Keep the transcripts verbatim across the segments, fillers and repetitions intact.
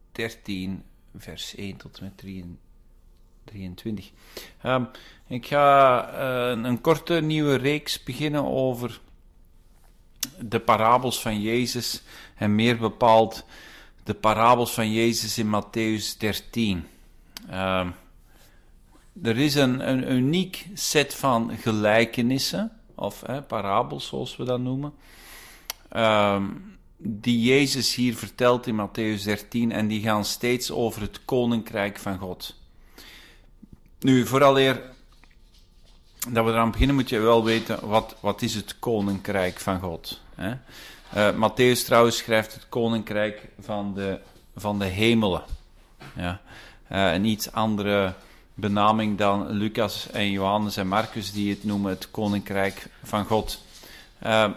dertien, vers één tot en met drieëntwintig. Um, ik ga uh, een korte nieuwe reeks beginnen over de parabels van Jezus en meer bepaald de parabels van Jezus in Matthäus dertien. Um, er is een, een uniek set van gelijkenissen, of eh, parabels zoals we dat noemen, um, die Jezus hier vertelt in Matthäus dertien, en die gaan steeds over het koninkrijk van God. Nu, vooraleer dat we eraan beginnen, moet je wel weten, wat, wat is het koninkrijk van God? Hè? Uh, Matthäus trouwens schrijft het koninkrijk van de, van de hemelen. Ja? Uh, een iets andere benaming dan Lucas en Johannes en Marcus, die het noemen het koninkrijk van God. Uh,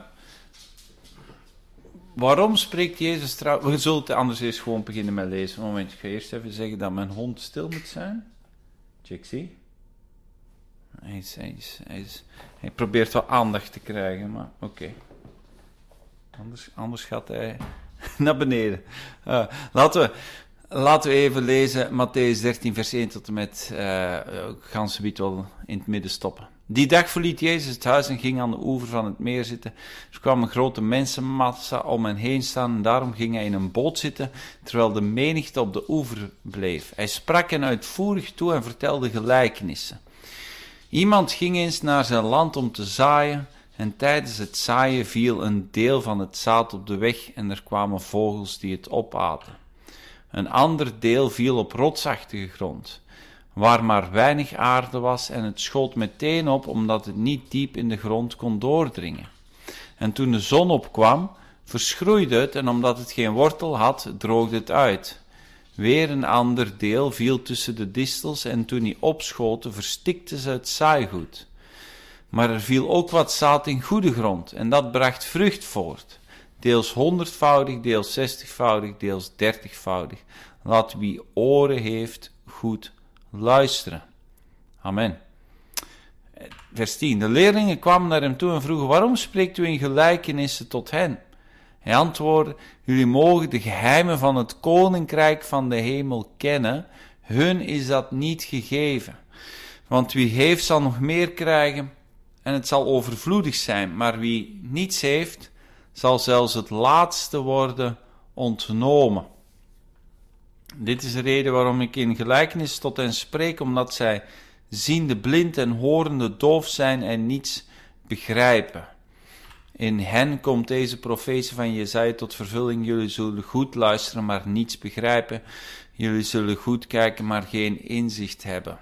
waarom spreekt Jezus trouwens... We zullen het anders eerst gewoon beginnen met lezen. Moment, ik ga eerst even zeggen dat mijn hond stil moet zijn. Jixie. Hij, is, hij, is, hij, is, hij probeert wel aandacht te krijgen, maar oké. Okay. Anders, anders gaat hij naar beneden. Uh, laten, we, laten we even lezen Matthäus dertien, vers één tot en met... Uh, ik ga ze wel in het midden stoppen. Die dag verliet Jezus het huis en ging aan de oever van het meer zitten. Er kwam een grote mensenmassa om hen heen staan en daarom ging hij in een boot zitten, terwijl de menigte op de oever bleef. Hij sprak hen uitvoerig toe en vertelde gelijkenissen. Iemand ging eens naar zijn land om te zaaien, en tijdens het zaaien viel een deel van het zaad op de weg en er kwamen vogels die het opaten. Een ander deel viel op rotsachtige grond, waar maar weinig aarde was, en het schoot meteen op, omdat het niet diep in de grond kon doordringen. En toen de zon opkwam, verschroeide het, en omdat het geen wortel had, droogde het uit. Weer een ander deel viel tussen de distels, en toen die opschoten, verstikten ze het zaaigoed. Maar er viel ook wat zaad in goede grond, en dat bracht vrucht voort. Deels honderdvoudig, deels zestigvoudig, deels dertigvoudig. Laat wie oren heeft, goed luisteren. Amen. Vers tien. De leerlingen kwamen naar hem toe en vroegen: waarom spreekt u in gelijkenissen tot hen? Hij antwoordde: jullie mogen de geheimen van het koninkrijk van de hemel kennen. Hun is dat niet gegeven. Want wie heeft zal nog meer krijgen en het zal overvloedig zijn. Maar wie niets heeft, zal zelfs het laatste worden ontnomen. Dit is de reden waarom ik in gelijkenis tot hen spreek, omdat zij ziende blind en horende doof zijn en niets begrijpen. In hen komt deze profetie van Jesaja tot vervulling: jullie zullen goed luisteren, maar niets begrijpen. Jullie zullen goed kijken, maar geen inzicht hebben.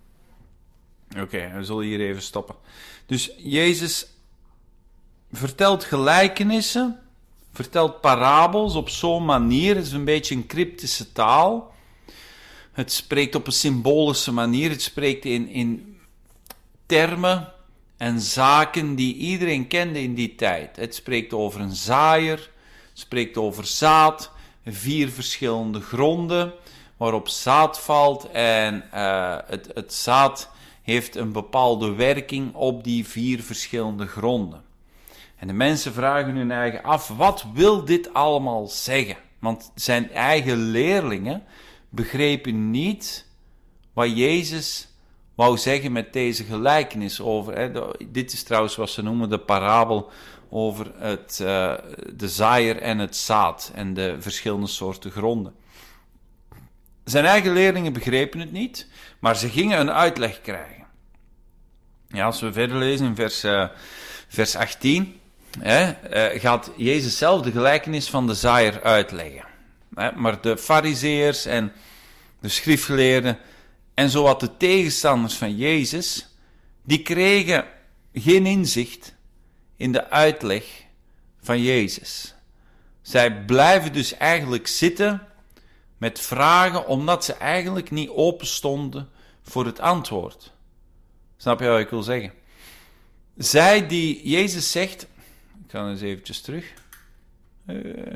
Oké, okay, we zullen hier even stoppen. Dus Jezus vertelt gelijkenissen, vertelt parabels op zo'n manier. Het is een beetje een cryptische taal. Het spreekt op een symbolische manier. Het spreekt in, in termen en zaken die iedereen kende in die tijd. Het spreekt over een zaaier, het spreekt over zaad, vier verschillende gronden waarop zaad valt. En uh, het, het zaad heeft een bepaalde werking op die vier verschillende gronden. En de mensen vragen hun eigen af: wat wil dit allemaal zeggen? Want zijn eigen leerlingen begrepen niet wat Jezus wou zeggen met deze gelijkenis over. Hè. Dit is trouwens wat ze noemen de parabel over het, uh, de zaaier en het zaad en de verschillende soorten gronden. Zijn eigen leerlingen begrepen het niet, maar ze gingen een uitleg krijgen. Ja, als we verder lezen in vers, uh, vers achttien, hè, uh, gaat Jezus zelf de gelijkenis van de zaaier uitleggen. Hè, maar de farizeeërs en de schriftgeleerden en zowat de tegenstanders van Jezus, die kregen geen inzicht in de uitleg van Jezus. Zij blijven dus eigenlijk zitten met vragen, omdat ze eigenlijk niet open stonden voor het antwoord. Snap je wat ik wil zeggen? Zij die Jezus zegt... Ik ga eens eventjes terug. Uh,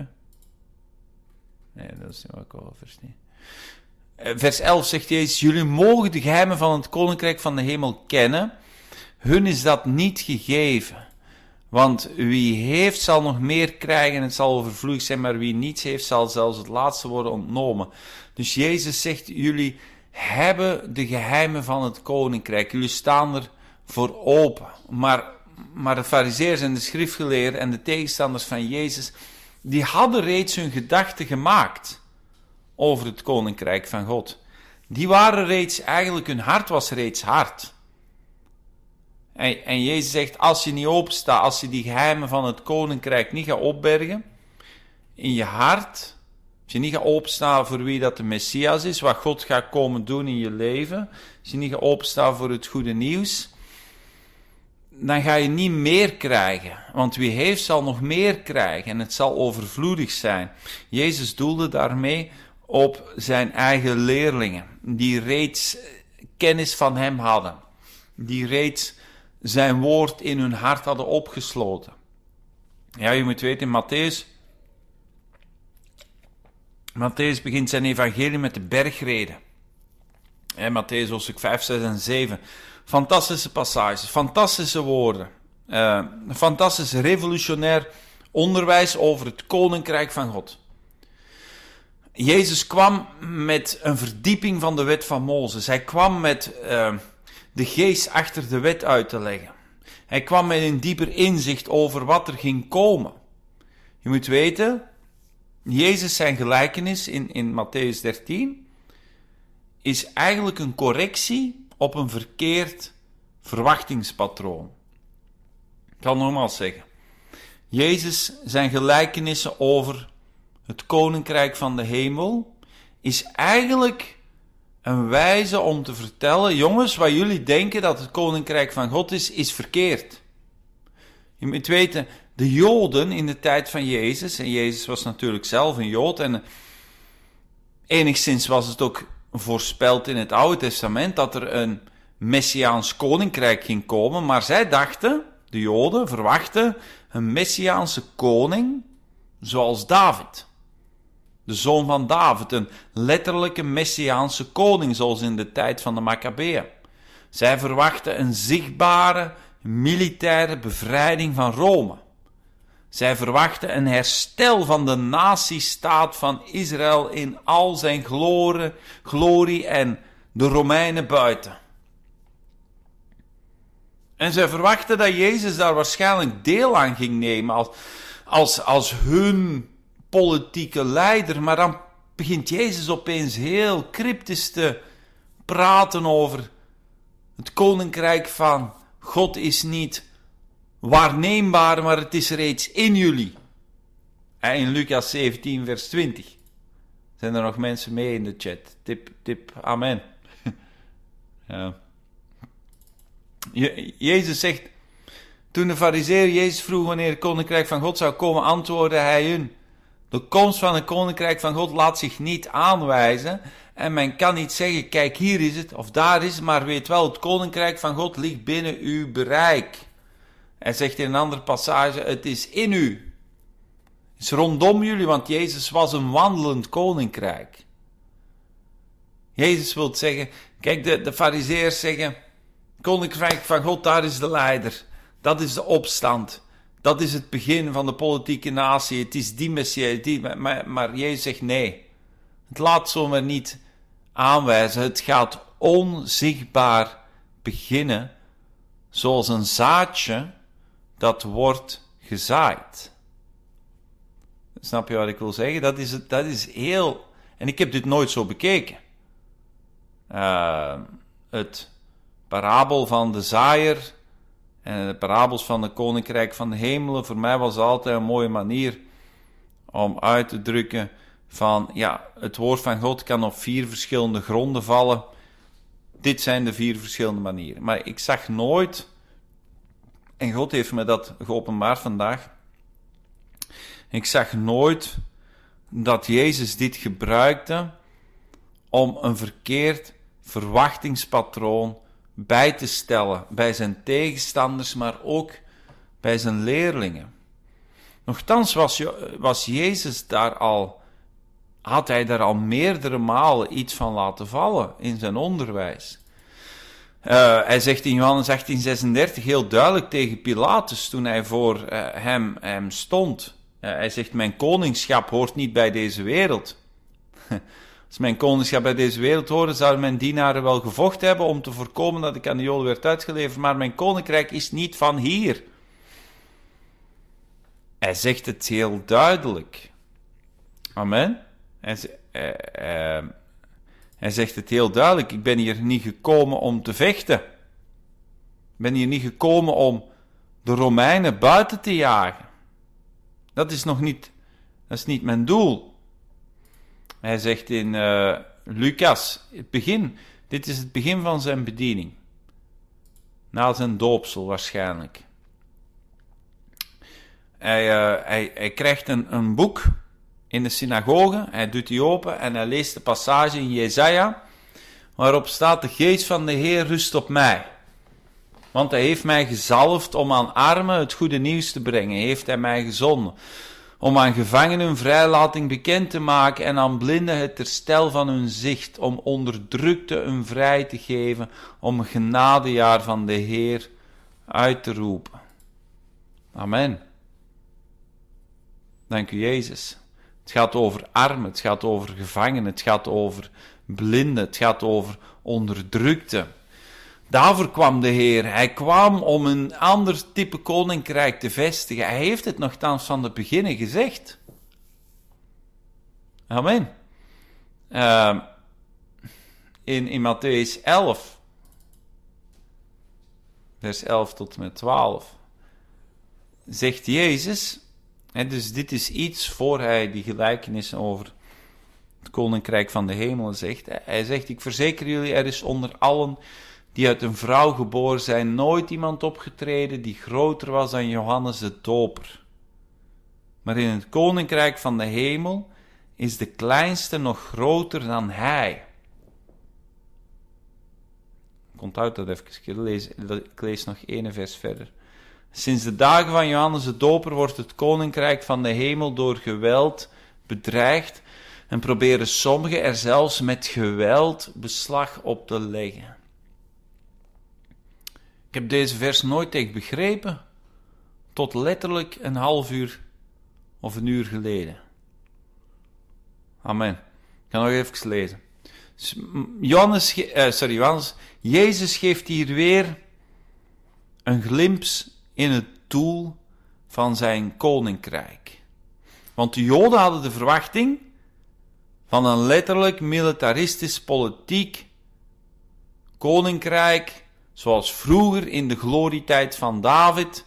nee, dat is niet wat ik wil verstaan. Vers elf zegt Jezus: jullie mogen de geheimen van het koninkrijk van de hemel kennen. Hun is dat niet gegeven. Want wie heeft zal nog meer krijgen en het zal overvloedig zijn, maar wie niets heeft zal zelfs het laatste worden ontnomen. Dus Jezus zegt, jullie hebben de geheimen van het koninkrijk. Jullie staan er voor open. Maar, maar de farizeeërs en de schriftgeleerden en de tegenstanders van Jezus, die hadden reeds hun gedachten gemaakt over het koninkrijk van God. Die waren reeds, eigenlijk hun hart was reeds hard. En, en Jezus zegt, als je niet openstaat, als je die geheimen van het koninkrijk niet gaat opbergen in je hart, als je niet gaat openstaan voor wie dat de Messias is, wat God gaat komen doen in je leven, als je niet gaat openstaan voor het goede nieuws, dan ga je niet meer krijgen. Want wie heeft zal nog meer krijgen en het zal overvloedig zijn. Jezus doelde daarmee op zijn eigen leerlingen, die reeds kennis van hem hadden, die reeds zijn woord in hun hart hadden opgesloten. Ja, je moet weten, in Matthäus, Matthäus begint zijn evangelie met de bergreden. En Matthäus hoofdstuk vijf, zes en zeven. Fantastische passages, fantastische woorden. Uh, fantastisch revolutionair onderwijs over het koninkrijk van God. Jezus kwam met een verdieping van de wet van Mozes. Hij kwam met uh, de geest achter de wet uit te leggen. Hij kwam met een dieper inzicht over wat er ging komen. Je moet weten, Jezus zijn gelijkenis in, in Matthäus dertien is eigenlijk een correctie op een verkeerd verwachtingspatroon. Ik zal het nogmaals zeggen. Jezus zijn gelijkenissen over het koninkrijk van de hemel is eigenlijk een wijze om te vertellen, jongens, wat jullie denken dat het koninkrijk van God is, is verkeerd. Je moet weten, de Joden in de tijd van Jezus, en Jezus was natuurlijk zelf een Jood, en enigszins was het ook voorspeld in het Oude Testament dat er een Messiaans koninkrijk ging komen, maar zij dachten, de Joden verwachten, een Messiaanse koning zoals David. De zoon van David, een letterlijke Messiaanse koning, zoals in de tijd van de Maccabeeën. Zij verwachten een zichtbare, militaire bevrijding van Rome. Zij verwachten een herstel van de natiestaat van Israël in al zijn glorie, glorie en de Romeinen buiten. En zij verwachten dat Jezus daar waarschijnlijk deel aan ging nemen als, als, als hun politieke leider, maar dan begint Jezus opeens heel cryptisch te praten over het koninkrijk van God is niet waarneembaar, maar het is reeds in jullie. En in Lucas zeventien, vers twintig. Zijn er nog mensen mee in de chat? Tip, tip, amen. Ja. Je, Jezus zegt, toen de farizeeën Jezus vroeg wanneer het koninkrijk van God zou komen, antwoordde hij hun: de komst van het koninkrijk van God laat zich niet aanwijzen en men kan niet zeggen, kijk hier is het of daar is het, maar weet wel, het koninkrijk van God ligt binnen uw bereik. Hij zegt in een andere passage, het is in u. Het is rondom jullie, want Jezus was een wandelend koninkrijk. Jezus wil zeggen, kijk, de, de farizeeërs zeggen, koninkrijk van God, daar is de leider. Dat is de opstand. Dat is het begin van de politieke natie. Het is die Messias. Die, maar, maar Jezus zegt nee. Het laat zomaar niet aanwijzen. Het gaat onzichtbaar beginnen. Zoals een zaadje dat wordt gezaaid. Snap je wat ik wil zeggen? Dat is, dat is heel... En ik heb dit nooit zo bekeken. Uh, het parabel van de zaaier en de parabels van het koninkrijk van de hemelen, voor mij was het altijd een mooie manier om uit te drukken van, ja, het woord van God kan op vier verschillende gronden vallen. Dit zijn de vier verschillende manieren. Maar ik zag nooit, en God heeft me dat geopenbaard vandaag, ik zag nooit dat Jezus dit gebruikte om een verkeerd verwachtingspatroon bij te stellen bij zijn tegenstanders, maar ook bij zijn leerlingen. Nochtans was, was Jezus daar al, had hij daar al meerdere malen iets van laten vallen in zijn onderwijs. Uh, hij zegt in Johannes achttien zesendertig heel duidelijk tegen Pilatus toen hij voor uh, hem, hem stond. Uh, hij zegt, mijn koningschap hoort niet bij deze wereld. Als mijn koningschap bij deze wereld hoorde, zouden mijn dienaren wel gevochten hebben om te voorkomen dat ik aan de Joden werd uitgeleverd, maar mijn koninkrijk is niet van hier. Hij zegt het heel duidelijk. Amen. Hij, uh, uh, hij zegt het heel duidelijk. Ik ben hier niet gekomen om te vechten. Ik ben hier niet gekomen om de Romeinen buiten te jagen. Dat is nog niet, dat is niet mijn doel. Hij zegt in uh, Lucas, het begin, dit is het begin van zijn bediening. Na zijn doopsel waarschijnlijk. Hij, uh, hij, hij krijgt een, een boek in de synagoge, hij doet die open en hij leest de passage in Jesaja, waarop staat, de geest van de Heer rust op mij. Want hij heeft mij gezalfd om aan armen het goede nieuws te brengen, heeft hij mij gezonden. Om aan gevangenen hun vrijlating bekend te maken en aan blinden het herstel van hun zicht, om onderdrukten hun vrij te geven, om een genadejaar van de Heer uit te roepen. Amen. Dank u, Jezus. Het gaat over armen, het gaat over gevangenen, het gaat over blinden, het gaat over onderdrukten. Daarvoor kwam de Heer. Hij kwam om een ander type koninkrijk te vestigen. Hij heeft het nogthans van het begin gezegd. Amen. Uh, in, in Mattheüs elf, vers elf tot en met twaalf, zegt Jezus, en dus dit is iets voor hij die gelijkenissen over het koninkrijk van de hemel zegt. Hij zegt, ik verzeker jullie, er is onder allen die uit een vrouw geboren zijn, nooit iemand opgetreden die groter was dan Johannes de Doper. Maar in het koninkrijk van de hemel is de kleinste nog groter dan hij. Ik onthoud dat even, ik lees, ik lees nog één vers verder. Sinds de dagen van Johannes de Doper wordt het koninkrijk van de hemel door geweld bedreigd en proberen sommigen er zelfs met geweld beslag op te leggen. Ik heb deze vers nooit echt begrepen, tot letterlijk een half uur of een uur geleden. Amen. Ik ga nog even lezen. Johannes, uh, sorry, Johannes, Jezus geeft hier weer een glimp in het doel van zijn koninkrijk. Want de Joden hadden de verwachting van een letterlijk militaristisch politiek koninkrijk, zoals vroeger in de glorietijd van David,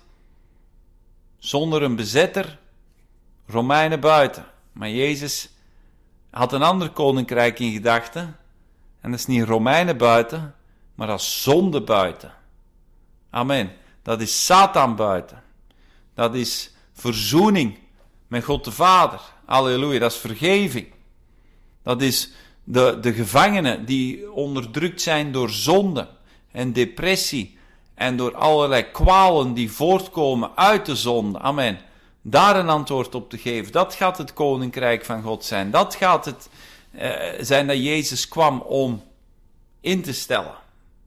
zonder een bezetter, Romeinen buiten. Maar Jezus had een ander koninkrijk in gedachten, en dat is niet Romeinen buiten, maar als zonde buiten. Amen. Dat is Satan buiten. Dat is verzoening met God de Vader. Halleluja, dat is vergeving. Dat is de, de gevangenen die onderdrukt zijn door zonde en depressie en door allerlei kwalen die voortkomen uit de zonde. Amen. Daar een antwoord op te geven. Dat gaat het koninkrijk van God zijn. Dat gaat het uh, zijn dat Jezus kwam om in te stellen.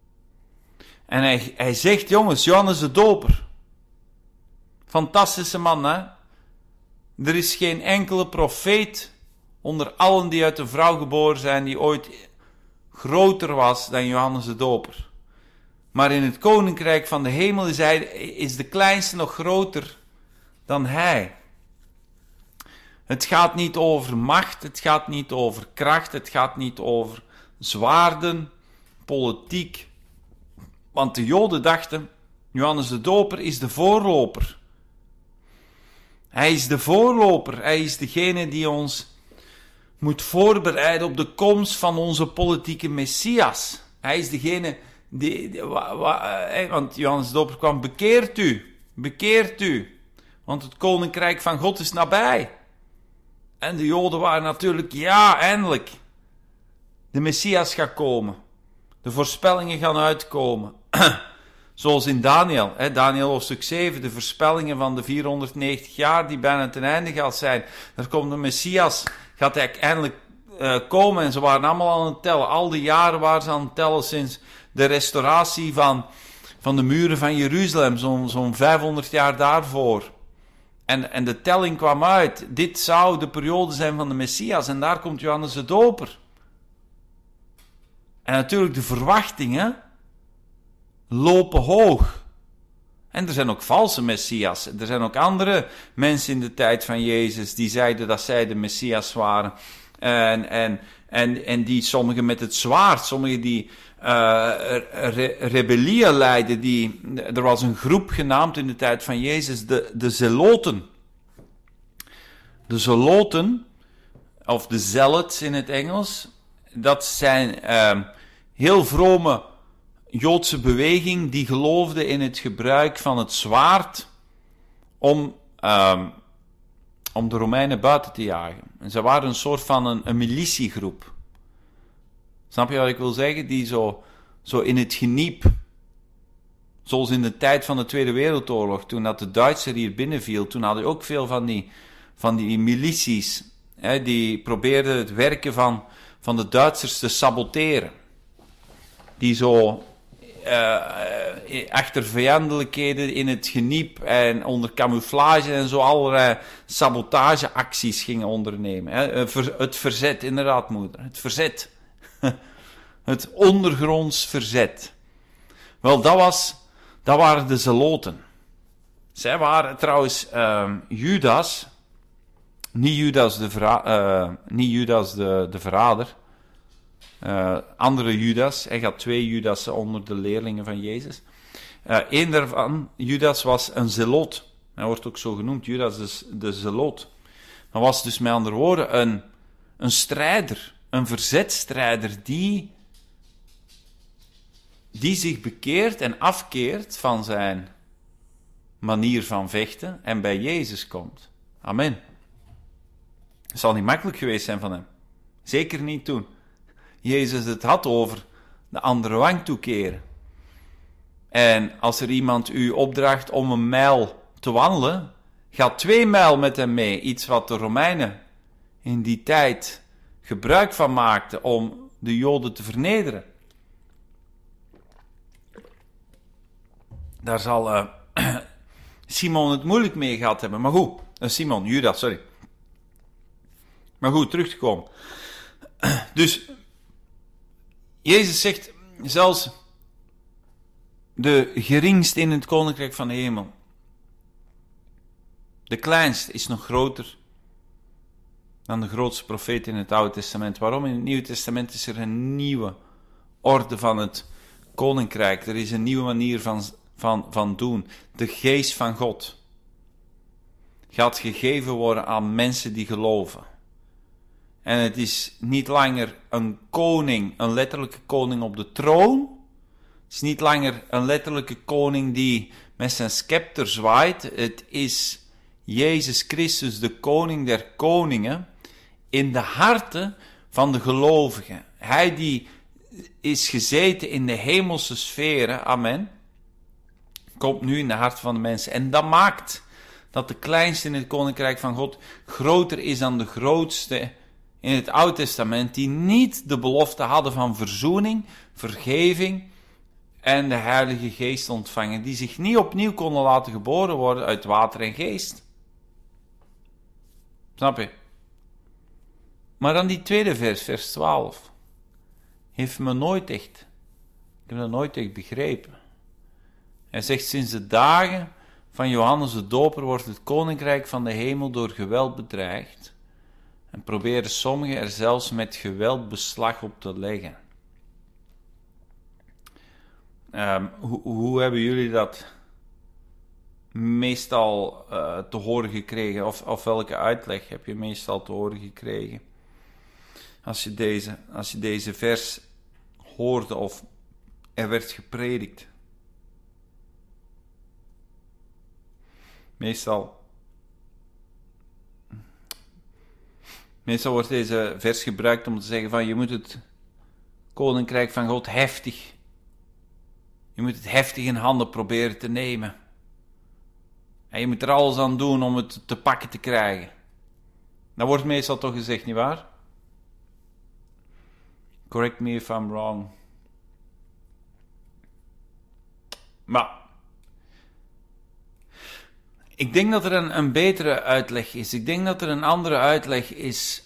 En hij, hij zegt, jongens, Johannes de Doper. Fantastische man, hè? Er is geen enkele profeet onder allen die uit een vrouw geboren zijn, die ooit groter was dan Johannes de Doper. Maar in het koninkrijk van de hemel is, hij, is de kleinste nog groter dan hij. Het gaat niet over macht, het gaat niet over kracht, het gaat niet over zwaarden, politiek. Want de Joden dachten, Johannes de Doper is de voorloper. Hij is de voorloper, hij is degene die ons moet voorbereiden op de komst van onze politieke Messias. Hij is degene die, die wa, wa, want Johannes de Doper kwam, bekeert u, bekeert u, want het koninkrijk van God is nabij. En de Joden waren natuurlijk, ja, eindelijk, de Messias gaat komen. De voorspellingen gaan uitkomen. Zoals in Daniel, hè, Daniel hoofdstuk zeven, de voorspellingen van de vierhonderdnegentig jaar die bijna ten einde gaat zijn. Er komt de Messias, gaat hij eindelijk uh, komen en ze waren allemaal aan het tellen. Al die jaren waren ze aan het tellen sinds de restauratie van, van de muren van Jeruzalem, zo'n zo'n vijfhonderd jaar daarvoor. En, en de telling kwam uit. Dit zou de periode zijn van de Messias en daar komt Johannes de Doper. En natuurlijk de verwachtingen lopen hoog. En er zijn ook valse Messias. Er zijn ook andere mensen in de tijd van Jezus die zeiden dat zij de Messias waren. En, en, en, en die sommigen met het zwaard, sommigen die uh, re- rebellieën leidden. Die, er was een groep genaamd in de tijd van Jezus, de, de Zeloten. De Zeloten, of de Zealots in het Engels, dat zijn uh, heel vrome Joodse beweging die geloofde in het gebruik van het zwaard om, um, om de Romeinen buiten te jagen. En ze waren een soort van een, een militiegroep. Snap je wat ik wil zeggen? Die zo, zo in het geniep, zoals in de tijd van de Tweede Wereldoorlog, toen dat de Duitser hier binnenviel, toen hadden ook veel van die, van die milities, hè, die probeerden het werken van, van de Duitsers te saboteren. Die zo Uh, achter vijandelijkheden in het geniep en onder camouflage en zo allerlei sabotageacties gingen ondernemen. Hè. Het verzet, inderdaad, moeder. Het verzet. Het ondergronds verzet. Wel, dat, was, dat waren de Zeloten. Zij waren trouwens uh, Judas, niet Judas de, verra- uh, niet Judas de, de verrader, Uh, andere Judas, hij had twee Judassen onder de leerlingen van Jezus. Uh, Eén daarvan, Judas, was een zeloot. Hij wordt ook zo genoemd, Judas de, de zeloot. Dat was dus met andere woorden een, een strijder, een verzetstrijder die, die zich bekeert en afkeert van zijn manier van vechten en bij Jezus komt. Amen. Het zal niet makkelijk geweest zijn van hem. Zeker niet toen Jezus het had over de andere wang toekeren. En als er iemand u opdraagt om een mijl te wandelen, ga twee mijl met hem mee. Iets wat de Romeinen in die tijd gebruik van maakten om de Joden te vernederen. Daar zal uh, Simon het moeilijk mee gehad hebben. Maar goed, uh, Simon, Judas, sorry. Maar goed, terug te komen. Dus Jezus zegt, zelfs de geringste in het koninkrijk van de hemel, de kleinste, is nog groter dan de grootste profeet in het Oude Testament. Waarom? In het Nieuwe Testament is er een nieuwe orde van het koninkrijk. Er is een nieuwe manier van, van, van doen. De geest van God gaat gegeven worden aan mensen die geloven. En het is niet langer een koning, een letterlijke koning op de troon. Het is niet langer een letterlijke koning die met zijn scepter zwaait. Het is Jezus Christus, de koning der koningen, in de harten van de gelovigen. Hij die is gezeten in de hemelse sferen, amen, komt nu in de harten van de mensen. En dat maakt dat de kleinste in het koninkrijk van God groter is dan de grootste in het Oude Testament, die niet de belofte hadden van verzoening, vergeving en de Heilige Geest ontvangen, die zich niet opnieuw konden laten geboren worden uit water en geest. Snap je? Maar dan die tweede vers, vers twaalf, heeft me nooit echt, ik heb dat nooit echt begrepen. Hij zegt, sinds de dagen van Johannes de Doper wordt het koninkrijk van de hemel door geweld bedreigd. En proberen sommigen er zelfs met geweld beslag op te leggen. Um, hoe, hoe hebben jullie dat meestal uh, te horen gekregen? Of, of welke uitleg heb je meestal te horen gekregen? Als je deze, als je deze vers hoorde of er werd gepredikt. Meestal... Meestal wordt deze vers gebruikt om te zeggen van je moet het koninkrijk van God heftig, je moet het heftig in handen proberen te nemen. En je moet er alles aan doen om het te pakken te krijgen. Dat wordt meestal toch gezegd, nietwaar? Correct me if I'm wrong. Maar ik denk dat er een, een betere uitleg is. Ik denk dat er een andere uitleg is.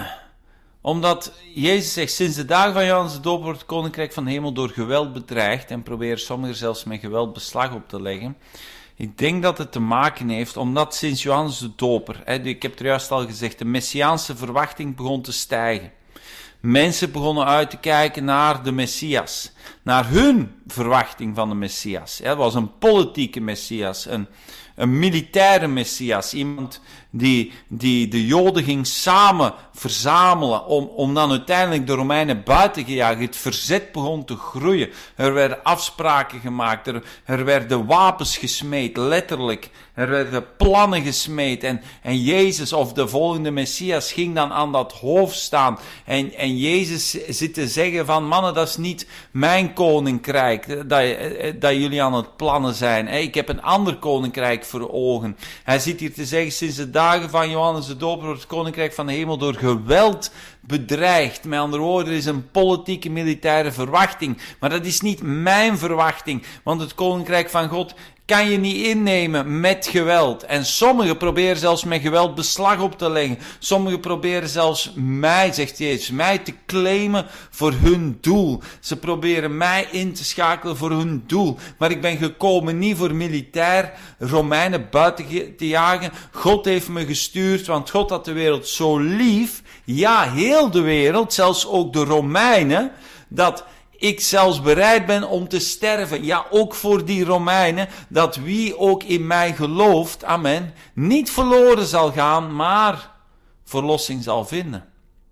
Omdat Jezus zegt, sinds de dagen van Johannes de Doper wordt het koninkrijk van de hemel door geweld bedreigd. En proberen sommigen zelfs met geweld beslag op te leggen. Ik denk dat het te maken heeft, omdat sinds Johannes de Doper, hè, ik heb het er juist al gezegd, de messiaanse verwachting begon te stijgen. Mensen begonnen uit te kijken naar de Messias. Naar hun verwachting van de Messias. Het was een politieke Messias, een, een militaire Messias. Iemand die, die de Joden ging samen verzamelen om, om dan uiteindelijk de Romeinen buiten te jagen. Het verzet begon te groeien. Er werden afspraken gemaakt. Er, er werden wapens gesmeed, letterlijk. Er werden plannen gesmeed. En, en Jezus of de volgende Messias ging dan aan dat hoofd staan. En, en Jezus zit te zeggen van, mannen, dat is niet mijn koninkrijk dat, dat jullie aan het plannen zijn. Ik heb een ander koninkrijk voor ogen. Hij zit hier te zeggen, sinds de dagen van Johannes de Doper wordt het koninkrijk van de hemel door geweld bedreigd. Met andere woorden, er is een politieke, militaire verwachting. Maar dat is niet mijn verwachting, want het koninkrijk van God kan je niet innemen met geweld. En sommigen proberen zelfs met geweld beslag op te leggen. Sommigen proberen zelfs mij, zegt Jezus, mij te claimen voor hun doel. Ze proberen mij in te schakelen voor hun doel. Maar ik ben gekomen niet voor militair Romeinen buiten te jagen. God heeft me gestuurd, want God had de wereld zo lief. Ja, heel de wereld, zelfs ook de Romeinen, dat ik zelfs bereid ben om te sterven. Ja, ook voor die Romeinen. Dat wie ook in mij gelooft, amen, niet verloren zal gaan, maar verlossing zal vinden.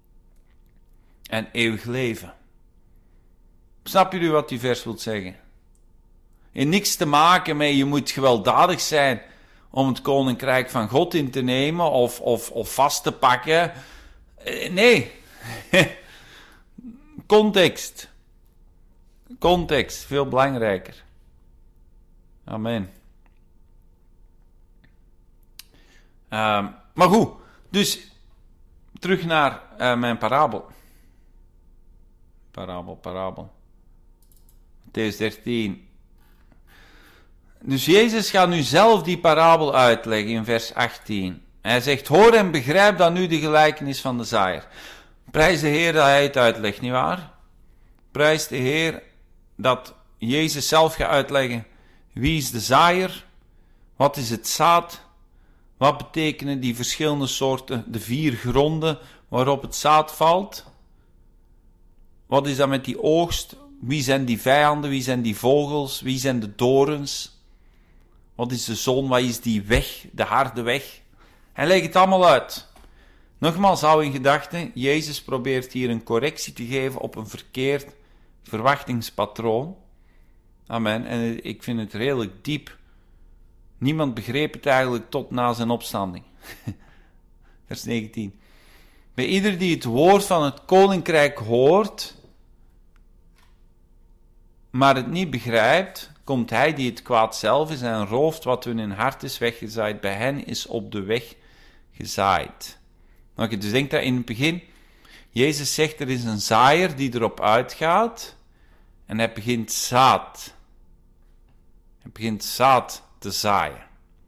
En eeuwig leven. Snap jullie wat die vers wil zeggen? In niks te maken met je moet gewelddadig zijn om het koninkrijk van God in te nemen of, of, of vast te pakken. Nee. Context. Context, veel belangrijker. Amen. Uh, maar goed, dus terug naar uh, mijn parabel. Parabel, parabel. Mattheüs dertien. Dus Jezus gaat nu zelf die parabel uitleggen in vers achttien. Hij zegt, hoor en begrijp dan nu de gelijkenis van de zaaier. Prijs de Heer dat hij het uitlegt, nietwaar? Prijs de Heer dat Jezus zelf gaat uitleggen, wie is de zaaier, wat is het zaad, wat betekenen die verschillende soorten, de vier gronden waarop het zaad valt, wat is dat met die oogst, wie zijn die vijanden, wie zijn die vogels, wie zijn de dorens, wat is de zon, wat is die weg, de harde weg. Hij legt het allemaal uit. Nogmaals, hou in gedachten, Jezus probeert hier een correctie te geven op een verkeerd verwachtingspatroon. Amen. En ik vind het redelijk diep. Niemand begreep het eigenlijk tot na zijn opstanding. Vers negentien. Bij ieder die het woord van het koninkrijk hoort, maar het niet begrijpt, komt hij die het kwaad zelf is en rooft wat hun in hart is weggezaaid. Bij hen is op de weg gezaaid. Oké, okay, dus denk dat in het begin, Jezus zegt er is een zaaier die erop uitgaat en hij begint zaad. Hij begint zaad te zaaien.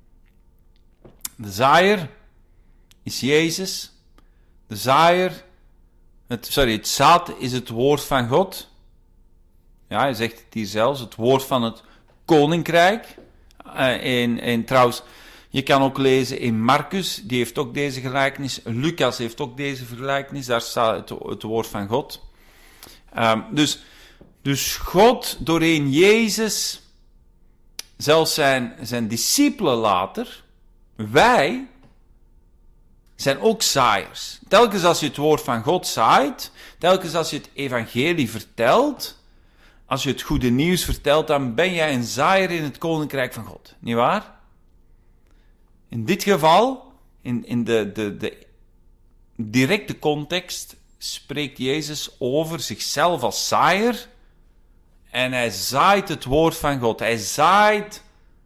De zaaier is Jezus. De zaaier, het, sorry, het zaad is het woord van God. Ja, hij zegt het hier zelfs, het woord van het koninkrijk. Uh, en, en trouwens, je kan ook lezen in Marcus, die heeft ook deze gelijkenis. Lucas heeft ook deze gelijkenis, daar staat het, het woord van God. Um, dus, dus God, doorheen Jezus, zelfs zijn, zijn discipelen later, wij, zijn ook zaaiers. Telkens als je het woord van God zaait, telkens als je het evangelie vertelt, als je het goede nieuws vertelt, dan ben jij een zaaier in het koninkrijk van God. Niet waar? In dit geval, in, in de, de, de directe context, spreekt Jezus over zichzelf als zaaier. En hij zaait het woord van God. Hij zaait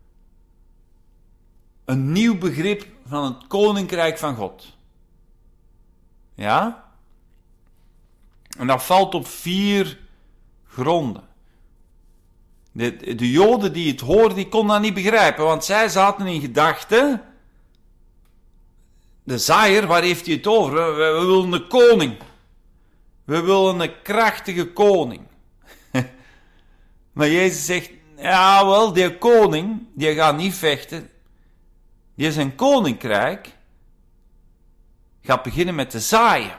een nieuw begrip van het koninkrijk van God. Ja? En dat valt op vier gronden. De, de Joden die het hoorden, die konden dat niet begrijpen, want zij zaten in gedachten, de zaaier, waar heeft hij het over? We, we, we willen een koning. We willen een krachtige koning. Maar Jezus zegt, ja wel, die koning, die gaat niet vechten. Die zijn koninkrijk gaat beginnen met te zaaien.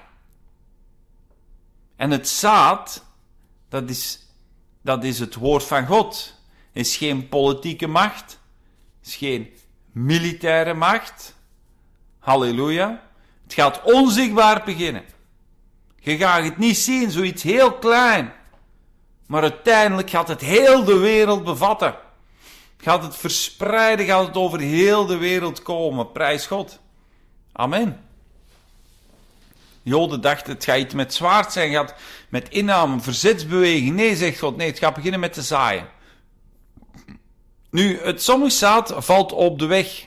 En het zaad, dat is, dat is het woord van God. Het is geen politieke macht. Het is geen militaire macht. Halleluja. Het gaat onzichtbaar beginnen. Je gaat het niet zien, zoiets heel klein. Maar uiteindelijk gaat het heel de wereld bevatten. Gaat het verspreiden, gaat het over heel de wereld komen. Prijs God. Amen. Joden dachten, het gaat iets met zwaard zijn, gaat met inname, verzetsbeweging. Nee, zegt God, nee, het gaat beginnen met te zaaien. Nu, het sommige zaad valt op de weg.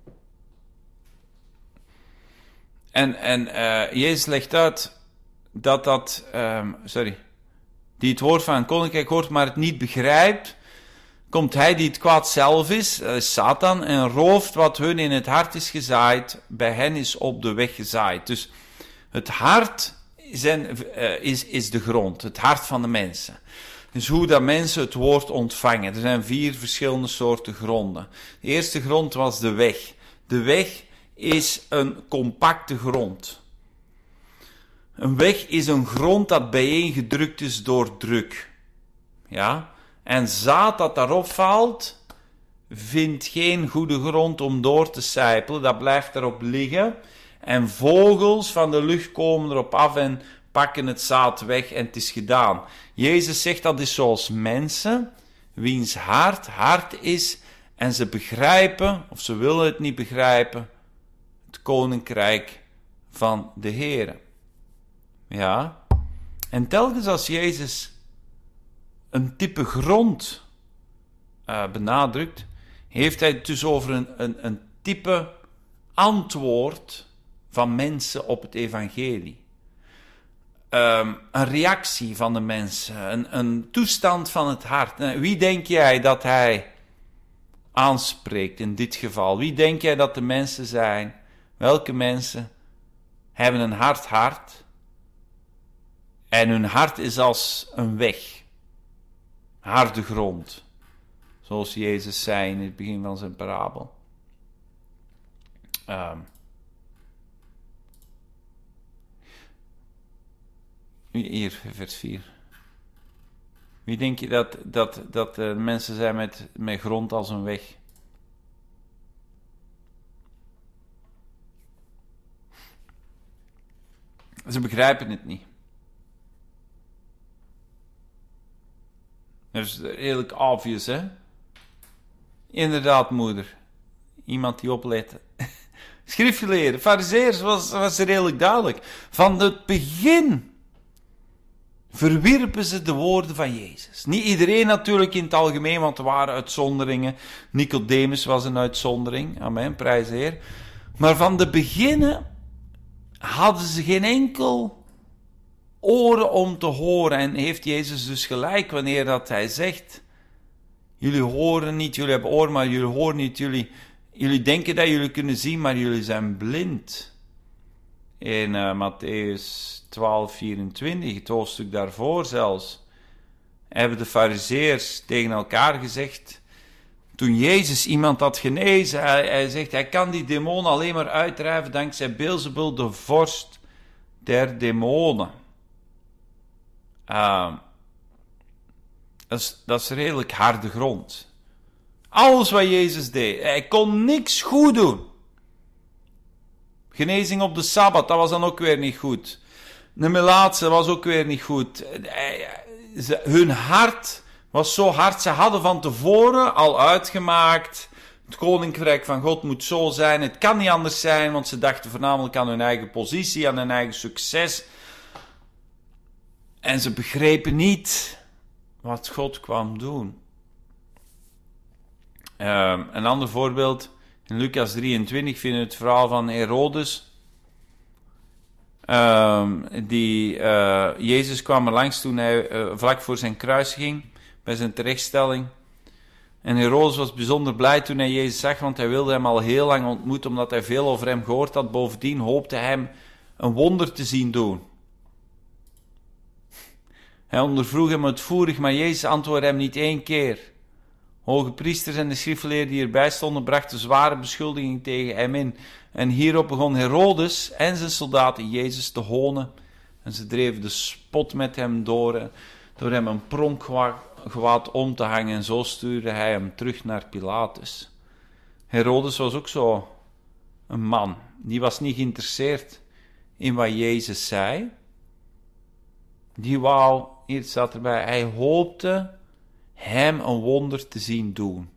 En, en uh, Jezus legt uit dat dat, um, sorry, die het woord van een koninkrijk hoort, maar het niet begrijpt, komt hij die het kwaad zelf is, dat is Satan, en rooft wat hun in het hart is gezaaid, bij hen is op de weg gezaaid. Dus het hart zijn, uh, is, is de grond, het hart van de mensen. Dus hoe dat mensen het woord ontvangen. Er zijn vier verschillende soorten gronden. De eerste grond was de weg. De weg is een compacte grond. Een weg is een grond dat bijeengedrukt is door druk. Ja? En zaad dat daarop valt, vindt geen goede grond om door te sijpelen. Dat blijft erop liggen. En vogels van de lucht komen erop af en pakken het zaad weg en het is gedaan. Jezus zegt dat is zoals mensen, wiens hart hard is en ze begrijpen, of ze willen het niet begrijpen, het koninkrijk van de Heere. Ja, en telkens als Jezus een type grond uh, benadrukt, heeft hij het dus over een, een, een type antwoord van mensen op het evangelie. Um, een reactie van de mensen, een, een toestand van het hart. Nou, wie denk jij dat hij aanspreekt in dit geval? Wie denk jij dat de mensen zijn? Welke mensen hebben een hard hart? En hun hart is als een weg. Harde grond. Zoals Jezus zei in het begin van zijn parabel. Um, hier, vers vier. Wie denk je dat, dat, dat uh, mensen zijn met, met grond als een weg? Ze begrijpen het niet. Dat is redelijk obvious, hè? Inderdaad, moeder. Iemand die oplet. Schriftgeleerden, farizeërs, was, was redelijk duidelijk. Van het begin verwierpen ze de woorden van Jezus. Niet iedereen natuurlijk in het algemeen, want er waren uitzonderingen. Nicodemus was een uitzondering. Amen, prijs de Heer. Maar van de beginnen hadden ze geen enkel oren om te horen. En heeft Jezus dus gelijk wanneer dat hij zegt, jullie horen niet, jullie hebben oren, maar jullie horen niet. Jullie, jullie denken dat jullie kunnen zien, maar jullie zijn blind. In uh, Matthäus twaalf, vierentwintig, het hoofdstuk daarvoor zelfs, hebben de farizeërs tegen elkaar gezegd, toen Jezus iemand had genezen, hij, hij zegt, hij kan die demonen alleen maar uitdrijven dankzij Beelzebul, de vorst der demonen. Uh, dat, is, dat is redelijk harde grond. Alles wat Jezus deed, hij kon niks goed doen. Genezing op de Sabbat, dat was dan ook weer niet goed. De melaatse was ook weer niet goed. Hun hart was zo hard, ze hadden van tevoren al uitgemaakt, het koninkrijk van God moet zo zijn, het kan niet anders zijn, want ze dachten voornamelijk aan hun eigen positie, aan hun eigen succes. En ze begrepen niet wat God kwam doen. Uh, een ander voorbeeld, in Lucas drieëntwintig vinden we het verhaal van Herodes. Um, die, uh, Jezus kwam er langs toen hij uh, vlak voor zijn kruisiging, bij zijn terechtstelling. En Herodes was bijzonder blij toen hij Jezus zag, want hij wilde hem al heel lang ontmoeten, omdat hij veel over hem gehoord had. Bovendien hoopte hij hem een wonder te zien doen. Hij ondervroeg hem uitvoerig, maar Jezus antwoordde hem niet één keer. Hoge priesters en de schriftgeleerden die erbij stonden, brachten zware beschuldigingen tegen hem in. En hierop begon Herodes en zijn soldaten Jezus te honen. En ze dreven de spot met hem door, door hem een pronkgewaad om te hangen. En zo stuurde hij hem terug naar Pilatus. Herodes was ook zo een man. Die was niet geïnteresseerd in wat Jezus zei. Die wou, hier staat erbij, hij hoopte hem een wonder te zien doen.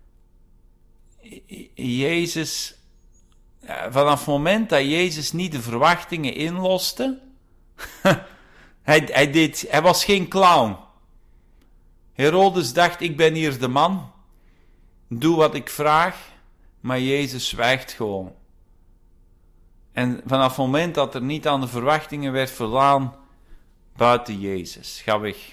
Jezus, vanaf het moment dat Jezus niet de verwachtingen inloste, hij, hij, deed, hij was geen clown. Herodes dacht, ik ben hier de man, doe wat ik vraag, maar Jezus zwijgt gewoon. En vanaf het moment dat er niet aan de verwachtingen werd voldaan, buiten Jezus, ga weg.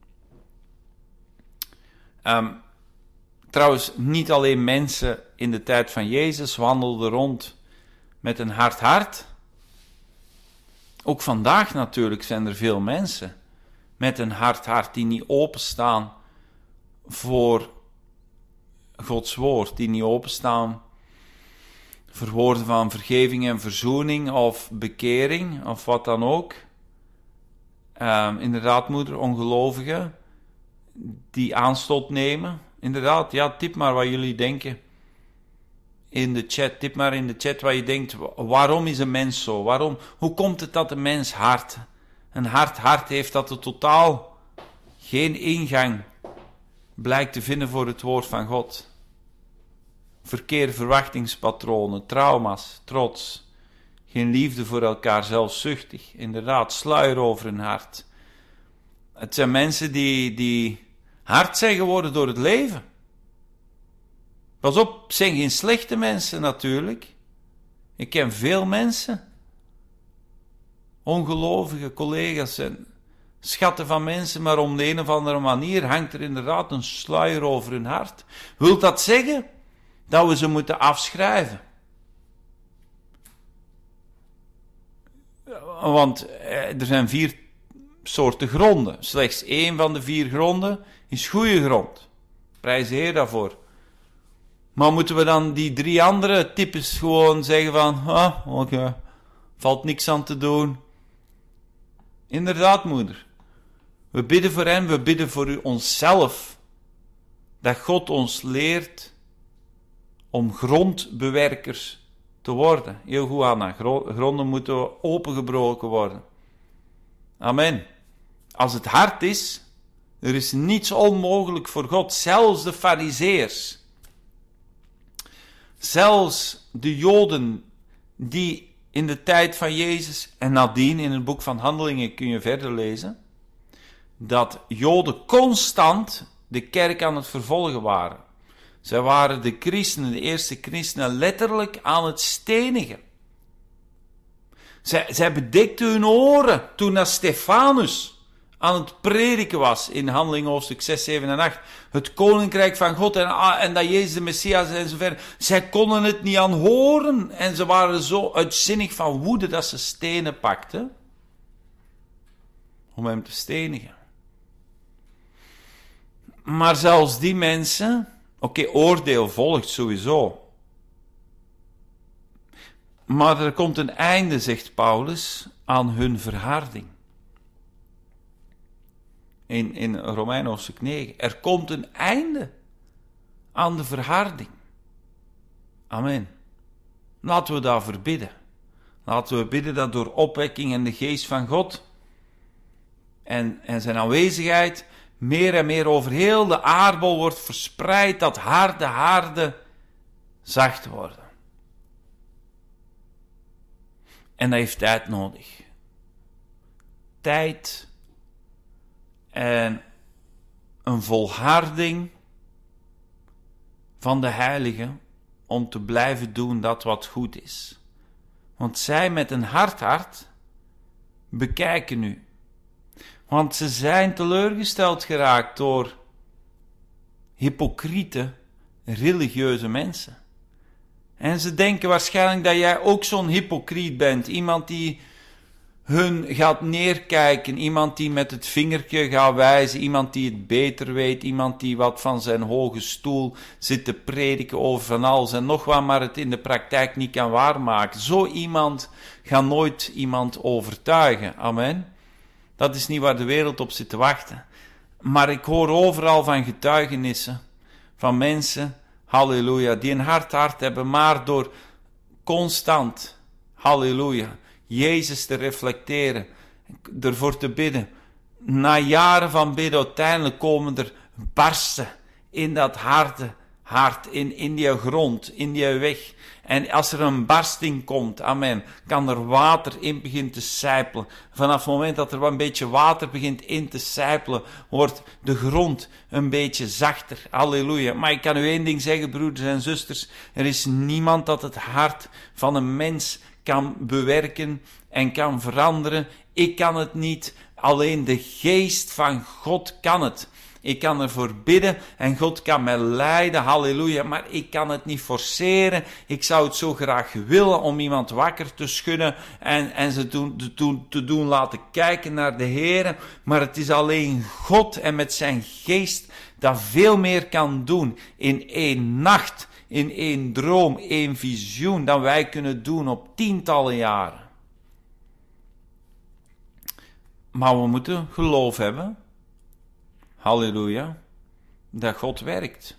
Um, trouwens, niet alleen mensen in de tijd van Jezus wandelden rond met een hard hart. Ook vandaag natuurlijk zijn er veel mensen met een hard hart die niet openstaan voor Gods woord, die niet openstaan voor woorden van vergeving en verzoening of bekering of wat dan ook. Um, inderdaad, moeder, ongelovigen die aanstoot nemen. Inderdaad, ja, tip maar wat jullie denken in de chat. Tip maar in de chat wat je denkt. Waarom is een mens zo? Waarom? Hoe komt het dat een mens hart, een hard hart heeft dat er totaal geen ingang blijkt te vinden voor het woord van God? Verkeerde verwachtingspatronen, trauma's, trots, geen liefde voor elkaar, zelfzuchtig. Inderdaad, sluier over hun hart. Het zijn mensen die, die hard zijn geworden door het leven. Pas op, het zijn geen slechte mensen natuurlijk. Ik ken veel mensen. Ongelovige collega's en schatten van mensen, maar om de een of andere manier hangt er inderdaad een sluier over hun hart. Wil dat zeggen dat we ze moeten afschrijven? Want er zijn vier soorten gronden. Slechts één van de vier gronden is goede grond. Prijs de Heer daarvoor. Maar moeten we dan die drie andere types gewoon zeggen van, ah, oké, okay, valt niks aan te doen. Inderdaad, moeder. We bidden voor hen, we bidden voor u onszelf. Dat God ons leert om grondbewerkers te worden. Heel goed, Anna. Gronden moeten opengebroken worden. Amen. Als het hard is, er is niets onmogelijk voor God. Zelfs de Farizeërs. Zelfs de Joden die in de tijd van Jezus en nadien in het boek van Handelingen kun je verder lezen, dat Joden constant de kerk aan het vervolgen waren. Zij waren de christenen, de eerste christenen, letterlijk aan het stenigen. Zij, zij bedekten hun oren toen dat Stefanus aan het prediken was in Handelingen hoofdstuk zes, zeven en acht. Het koninkrijk van God en, en dat Jezus de Messias en zo verder. Zij konden het niet aan horen en ze waren zo uitzinnig van woede dat ze stenen pakten om hem te stenigen. Maar zelfs die mensen, oké, okay, oordeel volgt sowieso. Maar er komt een einde, zegt Paulus, aan hun verharding. In, in Romeinen hoofdstuk negen. Er komt een einde aan de verharding. Amen. Laten we daarvoor bidden. Laten we bidden dat door opwekking en de geest van God en, en zijn aanwezigheid meer en meer over heel de aardbol wordt verspreid, dat harde haarden zacht worden. En dat heeft tijd nodig. Tijd en een volharding van de heiligen om te blijven doen dat wat goed is. Want zij met een hard hart bekijken nu. Want ze zijn teleurgesteld geraakt door hypocriete, religieuze mensen. En ze denken waarschijnlijk dat jij ook zo'n hypocriet bent. Iemand die hun gaat neerkijken. Iemand die met het vingertje gaat wijzen. Iemand die het beter weet. Iemand die wat van zijn hoge stoel zit te prediken over van alles en nog wat, maar het in de praktijk niet kan waarmaken. Zo iemand gaat nooit iemand overtuigen. Amen. Dat is niet waar de wereld op zit te wachten. Maar ik hoor overal van getuigenissen van mensen, halleluja, die een hard hart hebben, maar door constant, halleluja, Jezus te reflecteren, ervoor te bidden. Na jaren van bidden, uiteindelijk komen er barsten in dat harde hart, in, in die grond, in die weg. En als er een barsting komt, amen, kan er water in beginnen te sijpelen. Vanaf het moment dat er een beetje water begint in te sijpelen, wordt de grond een beetje zachter. Halleluja. Maar ik kan u één ding zeggen, broeders en zusters. Er is niemand dat het hart van een mens kan bewerken en kan veranderen. Ik kan het niet. Alleen de geest van God kan het. Ik kan ervoor bidden en God kan mij leiden, halleluja, maar ik kan het niet forceren. Ik zou het zo graag willen om iemand wakker te schudden en, en ze doen, te, doen, te doen laten kijken naar de Heer. Maar het is alleen God en met zijn geest dat veel meer kan doen in één nacht, in één droom, één visioen, dan wij kunnen doen op tientallen jaren. Maar we moeten geloof hebben. Halleluja, dat God werkt.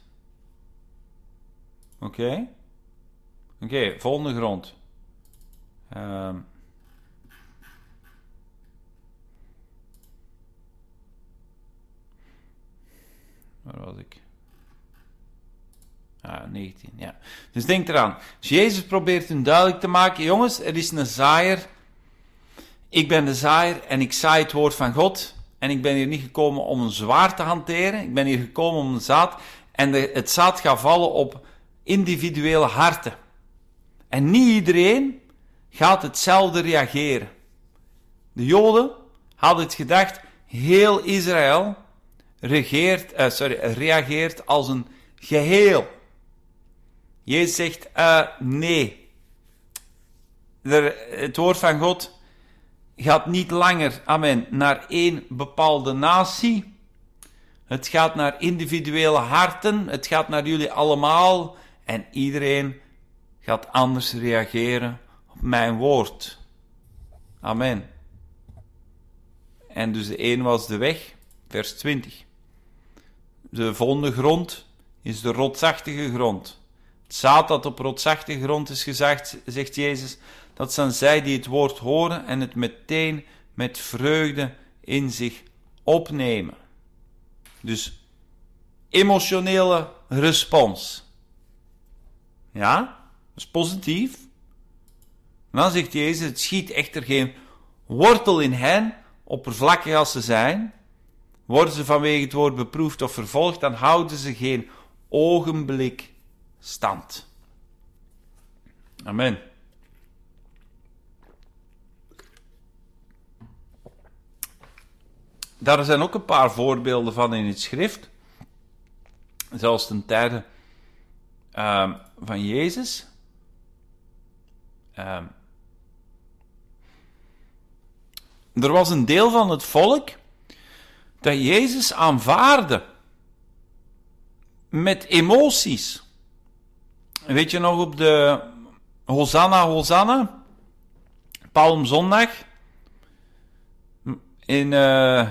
Oké? Okay? Oké, okay, volgende grond. Um, waar was ik? Ah, negentien, ja. Dus denk eraan. Dus Jezus probeert hun duidelijk te maken, jongens, er is een zaaier. Ik ben de zaaier en ik zaai het woord van God. En ik ben hier niet gekomen om een zwaard te hanteren. Ik ben hier gekomen om een zaad. En de, het zaad gaat vallen op individuele harten. En niet iedereen gaat hetzelfde reageren. De Joden hadden het gedacht, heel Israël regeert, uh, sorry, reageert als een geheel. Jezus zegt, uh, nee. De, het woord van God gaat niet langer, amen, naar één bepaalde natie. Het gaat naar individuele harten. Het gaat naar jullie allemaal. En iedereen gaat anders reageren op mijn woord. Amen. En dus de een was de weg, vers twintig. De volgende grond is de rotsachtige grond. Het zaad dat op rotsachtige grond is gezegd, zegt Jezus, dat zijn zij die het woord horen en het meteen met vreugde in zich opnemen. Dus emotionele respons. Ja, dat is positief. En dan zegt Jezus, het schiet echter geen wortel in hen, oppervlakkig als ze zijn. Worden ze vanwege het woord beproefd of vervolgd, dan houden ze geen ogenblik stand. Amen. Daar zijn ook een paar voorbeelden van in het schrift. Zelfs ten tijde uh, van Jezus. Uh, er was een deel van het volk dat Jezus aanvaarde met emoties. Weet je nog op de Hosanna, Hosanna, Palmzondag, in uh,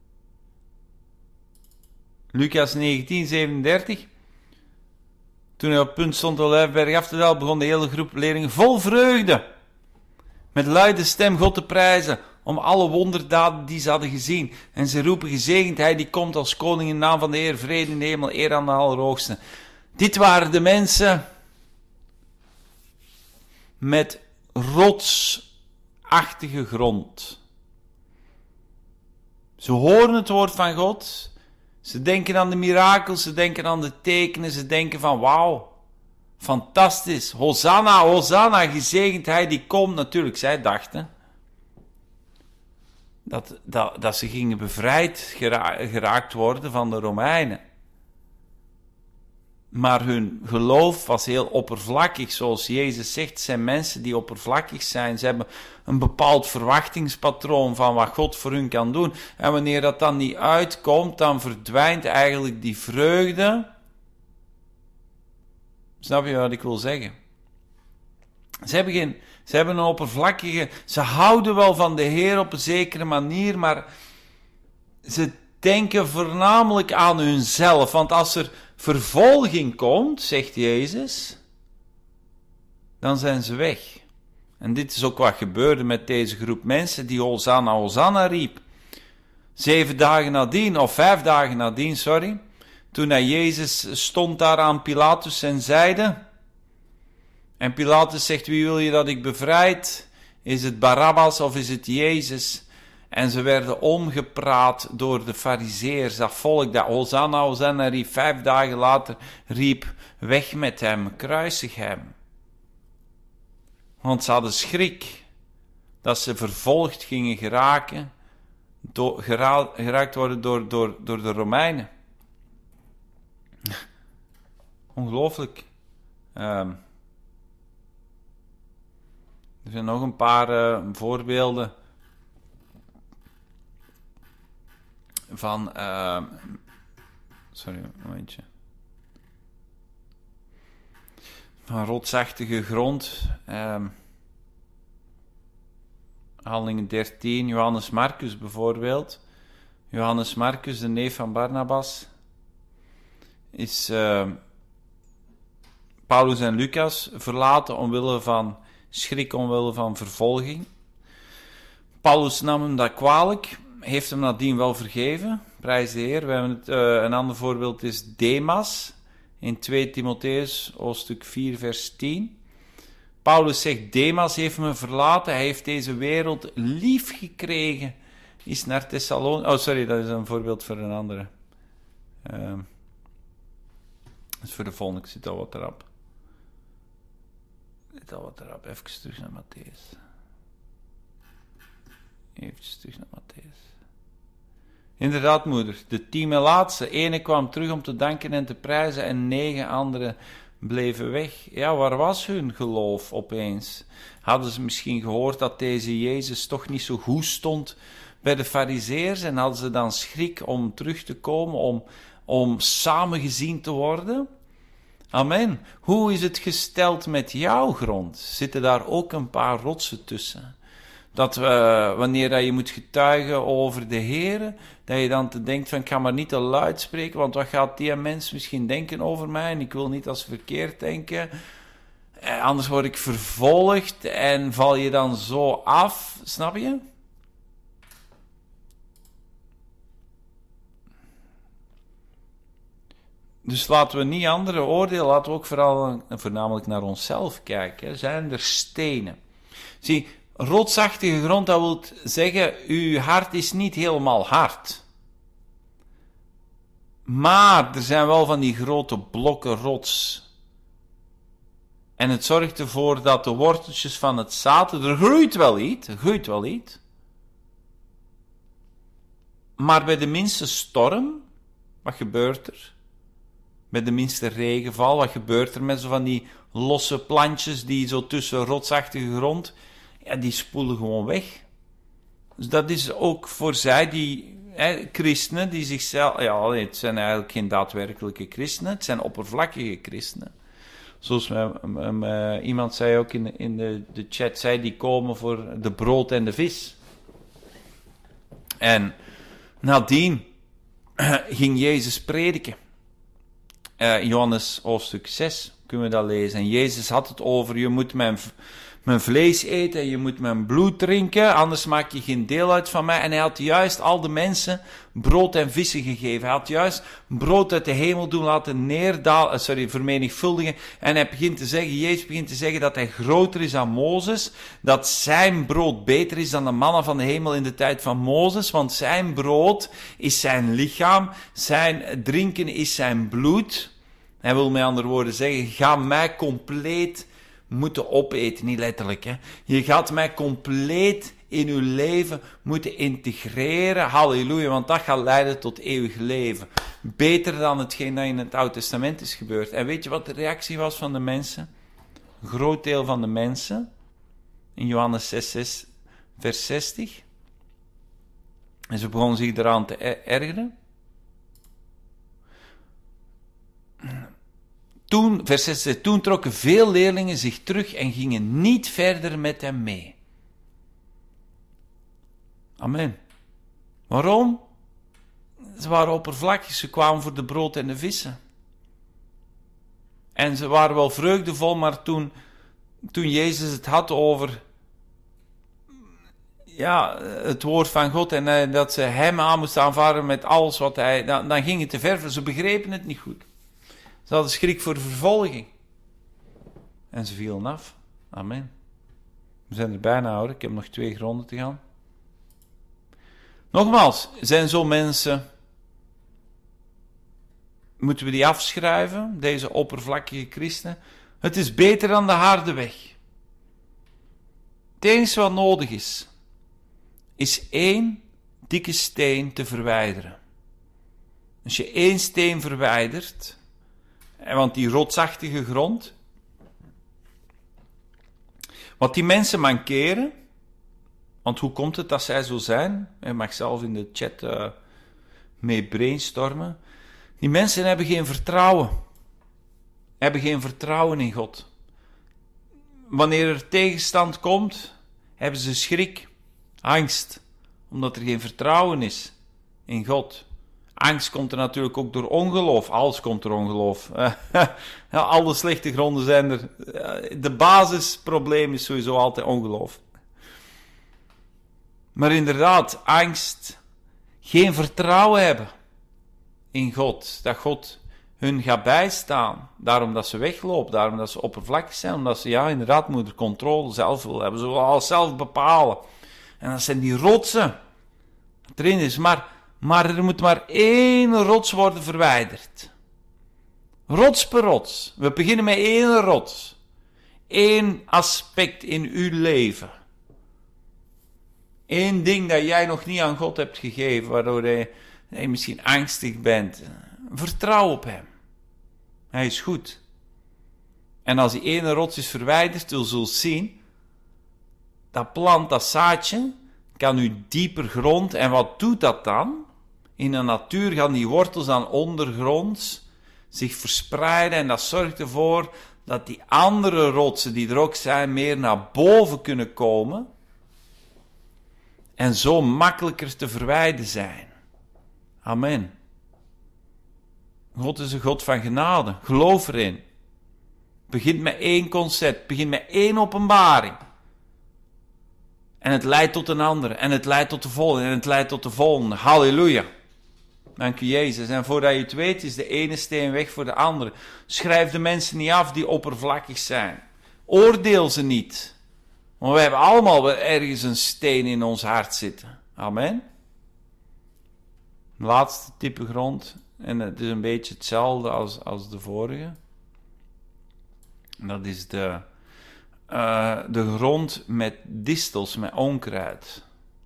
Lucas negentien, zevenendertig, toen hij op punt stond de Olijfberg af te dalen, begon de hele groep leerlingen vol vreugde, met luide stem God te prijzen, om alle wonderdaden die ze hadden gezien. En ze roepen, gezegend hij die komt als koning in naam van de Heer, vrede in de hemel, eer aan de Allerhoogste. Dit waren de mensen met rotsachtige grond. Ze horen het woord van God, ze denken aan de mirakels, ze denken aan de tekenen, ze denken van wauw, fantastisch, Hosanna, Hosanna, gezegend hij die komt, natuurlijk, zij dachten. dat, dat, dat ze gingen bevrijd gera- geraakt worden van de Romeinen. Maar hun geloof was heel oppervlakkig, zoals Jezus zegt. Het zijn mensen die oppervlakkig zijn. Ze hebben een bepaald verwachtingspatroon van wat God voor hun kan doen. En wanneer dat dan niet uitkomt, dan verdwijnt eigenlijk die vreugde. Snap je wat ik wil zeggen? Ze hebben, geen, ze hebben een oppervlakkige... Ze houden wel van de Heer op een zekere manier, maar ze denken voornamelijk aan hunzelf. Want als er vervolging komt, zegt Jezus, dan zijn ze weg. En dit is ook wat gebeurde met deze groep mensen die Hosanna, Hosanna riep. Zeven dagen nadien, of vijf dagen nadien, sorry, toen hij Jezus stond daar aan Pilatus en zeide, en Pilatus zegt, wie wil je dat ik bevrijd? Is het Barabbas of is het Jezus? En ze werden omgepraat door de farizeërs, dat volk dat Hosanna, Hosanna riep, vijf dagen later riep, weg met hem, kruisig hem. Want ze hadden schrik dat ze vervolgd gingen geraken, door, gera, geraakt worden door, door, door de Romeinen. Ongelooflijk. Um, er zijn nog een paar uh, voorbeelden van, uh, sorry, een momentje, van rotsachtige grond. Um, Handelingen dertien, Johannes Marcus bijvoorbeeld. Johannes Marcus, de neef van Barnabas, is uh, Paulus en Lucas verlaten omwille van schrik, omwille van vervolging. Paulus nam hem dat kwalijk, heeft hem nadien wel vergeven, prijs de Heer. We hebben het, uh, een ander voorbeeld is Demas, in tweede Timotheus, hoofdstuk vier, vers tien. Paulus zegt, Demas heeft me verlaten, hij heeft deze wereld lief gekregen, is naar Thessalonië. Oh, sorry, dat is een voorbeeld voor een andere. Uh, dat is voor de volgende, ik zit al wat erop. Ik zit al wat erop, even terug naar Matthäus. Even terug naar Matthäus. Inderdaad, moeder, de tien laatste, ene kwam terug om te danken en te prijzen en negen anderen bleven weg. Ja, waar was hun geloof opeens? Hadden ze misschien gehoord dat deze Jezus toch niet zo goed stond bij de farizeërs en hadden ze dan schrik om terug te komen, om, om samengezien te worden? Amen. Hoe is het gesteld met jouw grond? Zitten daar ook een paar rotsen tussen? Dat uh, wanneer dat je moet getuigen over de Heer, dat je dan te denkt van, ik ga maar niet te luid spreken, want wat gaat die mens misschien denken over mij? En ik wil niet als verkeerd denken. Eh, anders word ik vervolgd en val je dan zo af, snap je? Dus laten we niet anderen oordelen, laten we ook vooral voornamelijk naar onszelf kijken. Zijn er stenen? Zie, rotsachtige grond, dat wil zeggen, uw hart is niet helemaal hard. Maar er zijn wel van die grote blokken rots. En het zorgt ervoor dat de worteltjes van het zaad, er groeit wel iets, er groeit wel iets. Maar bij de minste storm, wat gebeurt er? Bij de minste regenval, wat gebeurt er met zo van die losse plantjes die zo tussen rotsachtige grond, ja, die spoelen gewoon weg. Dus dat is ook voor zij, die hè, christenen, die zichzelf, ja, het zijn eigenlijk geen daadwerkelijke christenen, het zijn oppervlakkige christenen. Zoals me, me, me, iemand zei ook in, in de, de chat, zij die komen voor de brood en de vis. En nadien ging Jezus prediken. Uh, Johannes hoofdstuk zes kunnen we dat lezen. En Jezus had het over, je moet mijn, mijn vlees eten en je moet mijn bloed drinken, anders maak je geen deel uit van mij. En hij had juist al de mensen brood en vissen gegeven. Hij had juist brood uit de hemel doen laten neerdalen, sorry, vermenigvuldigen. En hij begint te zeggen, Jezus begint te zeggen dat hij groter is dan Mozes, dat zijn brood beter is dan de mannen van de hemel in de tijd van Mozes, want zijn brood is zijn lichaam, zijn drinken is zijn bloed. Hij wil met andere woorden zeggen, ga mij compleet moeten opeten, niet letterlijk, hè. Je gaat mij compleet in uw leven moeten integreren. Halleluja, want dat gaat leiden tot eeuwig leven. Beter dan hetgeen dat in het Oude Testament is gebeurd. En weet je wat de reactie was van de mensen? Een groot deel van de mensen, in Johannes zes, vers zestig. En ze begonnen zich eraan te ergeren. Toen, vers zes, toen trokken veel leerlingen zich terug en gingen niet verder met hem mee. Amen. Waarom? Ze waren oppervlakkig, ze kwamen voor de brood en de vissen. En ze waren wel vreugdevol, maar toen, toen Jezus het had over ja, het woord van God en uh, dat ze hem aan moesten aanvaarden met alles wat hij... Dan, dan ging het te ver, ze begrepen het niet goed. Ze hadden schrik voor de vervolging. En ze vielen af. Amen. We zijn er bijna, hoor. Ik heb nog twee gronden te gaan. Nogmaals, zijn zo mensen... Moeten we die afschrijven, deze oppervlakkige christenen? Het is beter dan de harde weg. Het enige wat nodig is, is één dikke steen te verwijderen. Als je één steen verwijdert, want die rotsachtige grond, wat die mensen mankeren, want hoe komt het dat zij zo zijn? Je mag zelf in de chat uh, mee brainstormen. Die mensen hebben geen vertrouwen. Hebben geen vertrouwen in God. Wanneer er tegenstand komt, hebben ze schrik, angst, omdat er geen vertrouwen is in God. Angst komt er natuurlijk ook door ongeloof. Alles komt door ongeloof. Ja, alle slechte gronden zijn er. De basisprobleem is sowieso altijd ongeloof. Maar inderdaad, angst, geen vertrouwen hebben in God. Dat God hun gaat bijstaan. Daarom dat ze weglopen. Daarom dat ze oppervlakkig zijn. Omdat ze ja, inderdaad moeten controle zelf willen hebben. Ze willen alles zelf bepalen. En dat zijn die rotsen. Dat erin is. Maar, maar er moet maar één rots worden verwijderd. Rots per rots. We beginnen met één rots. Eén aspect in uw leven. Eén ding dat jij nog niet aan God hebt gegeven. Waardoor je, je misschien angstig bent. Vertrouw op hem. Hij is goed. En als die ene rots is verwijderd, zul je zult zien, dat plant, dat zaadje, kan nu dieper grond. En wat doet dat dan? In de natuur gaan die wortels dan ondergronds zich verspreiden. En dat zorgt ervoor dat die andere rotsen, die er ook zijn, meer naar boven kunnen komen. En zo makkelijker te verwijderen zijn. Amen. God is een God van genade. Geloof erin. Begint met één concept. Begint met één openbaring. En het leidt tot een andere. En het leidt tot de volgende. En het leidt tot de volgende. Halleluja. Dank u Jezus. En voordat je het weet is de ene steen weg voor de andere. Schrijf de mensen niet af die oppervlakkig zijn. Oordeel ze niet. Want we hebben allemaal ergens een steen in ons hart zitten. Amen. Laatste type grond. En het is een beetje hetzelfde als, als de vorige. Dat is de, uh, de grond met distels, met onkruid.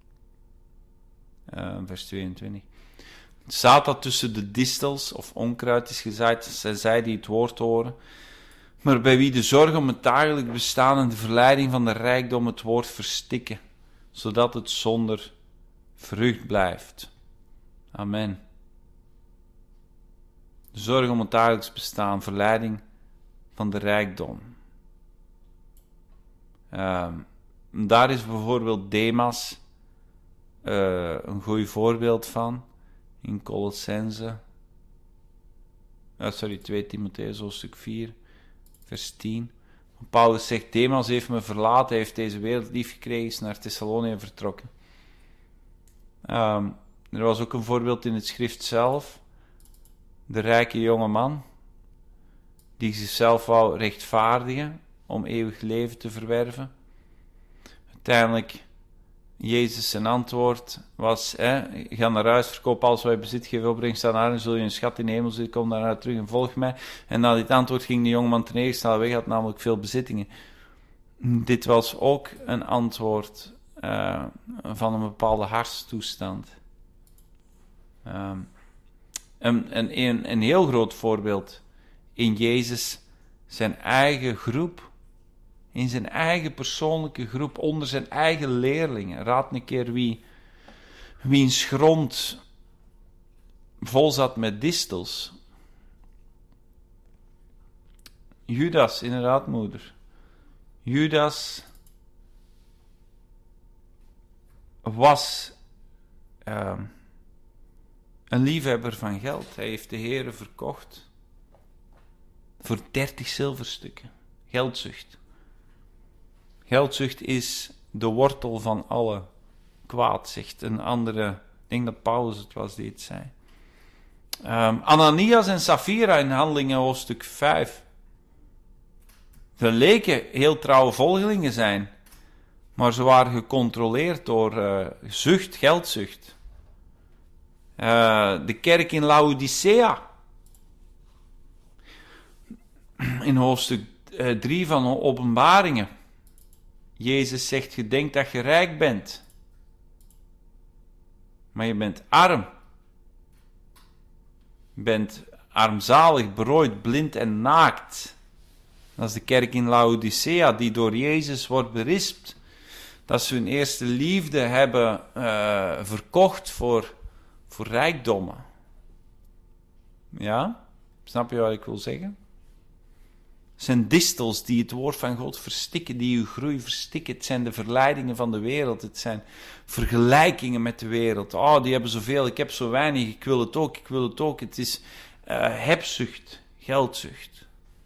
Uh, vers tweeëntwintig. Het zaad dat tussen de distels of onkruid is gezaaid, zijn zij die het woord horen. Maar bij wie de zorg om het dagelijk bestaan en de verleiding van de rijkdom het woord verstikken, zodat het zonder vrucht blijft. Amen. De zorg om het dagelijks bestaan, verleiding van de rijkdom. Uh, daar is bijvoorbeeld Demas uh, een goed voorbeeld van. In Colossense. Uh, sorry, twee Timotheus, hoofdstuk vier, vers tien. Paulus zegt, Demas heeft me verlaten, heeft deze wereld lief gekregen, is naar Thessalonië vertrokken. Uh, er was ook een voorbeeld in het schrift zelf. De rijke jonge man, die zichzelf wou rechtvaardigen om eeuwig leven te verwerven. Uiteindelijk, Jezus zijn antwoord was, hè, ga naar huis, verkoop alles wat je bezit, geef opbrengst aan haar en zul je een schat in de hemel zitten, kom daarna terug en volg mij. En na dit antwoord ging de jongeman ten snel weg, had namelijk veel bezittingen. Dit was ook een antwoord uh, van een bepaalde hartstoestand. Um, een, een, een heel groot voorbeeld in Jezus, zijn eigen groep, in zijn eigen persoonlijke groep, onder zijn eigen leerlingen. Raad een keer wie, wiens grond vol zat met distels. Judas, inderdaad, moeder. Judas was uh, een liefhebber van geld. Hij heeft de Heere verkocht voor dertig zilverstukken. Geldzucht. Geldzucht is de wortel van alle kwaad, zegt een andere. Ik denk dat Paulus het was die het zei. Um, Ananias en Safira in Handelingen hoofdstuk vijf. Ze leken heel trouwe volgelingen zijn, maar ze waren gecontroleerd door uh, zucht, geldzucht. Uh, de kerk in Laodicea. In hoofdstuk drie van Openbaringen. Jezus zegt, je denkt dat je rijk bent, maar je bent arm. Je bent armzalig, berooid, blind en naakt. Dat is de kerk in Laodicea, die door Jezus wordt berispt. Dat ze hun eerste liefde hebben uh, verkocht voor, voor rijkdommen. Ja? Snap je wat ik wil zeggen? Het zijn distels die het woord van God verstikken, die uw groei verstikken. Het zijn de verleidingen van de wereld. Het zijn vergelijkingen met de wereld. Oh, die hebben zoveel, ik heb zo weinig, ik wil het ook, ik wil het ook. Het is uh, hebzucht, geldzucht.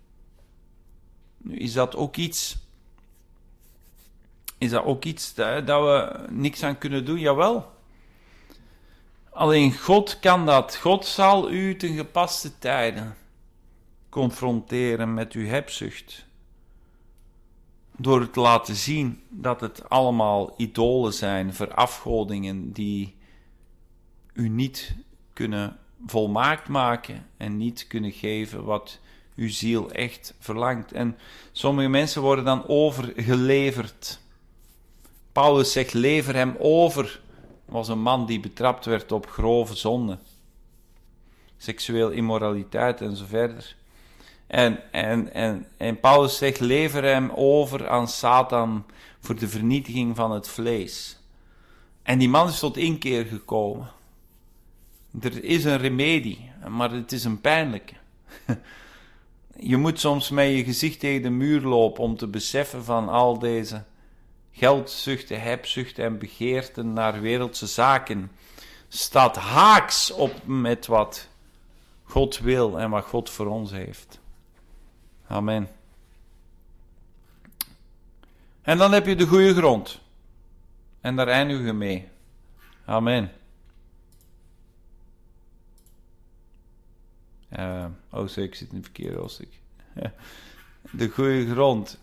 Nu is dat ook iets, is dat ook iets dat, dat we niks aan kunnen doen? Jawel. Alleen God kan dat. God zal u ten gepaste tijden confronteren met uw hebzucht. Door het te laten zien dat het allemaal idolen zijn, verafgodingen die u niet kunnen volmaakt maken en niet kunnen geven wat uw ziel echt verlangt. En sommige mensen worden dan overgeleverd. Paulus zegt, lever hem over. Was een man die betrapt werd op grove zonde. Seksueel immoraliteit en zo verder. En, en, en, en Paulus zegt, lever hem over aan Satan voor de vernietiging van het vlees. En die man is tot inkeer gekomen. Er is een remedie, maar het is een pijnlijke. Je moet soms met je gezicht tegen de muur lopen om te beseffen van al deze geldzuchten, hebzuchten en begeerten naar wereldse zaken. Staat haaks op met wat God wil en wat God voor ons heeft. Amen. En dan heb je de goede grond. En daar eindigen we mee. Amen. Uh, oh, sorry, ik zit in het verkeerde hoofdstuk. De goede grond.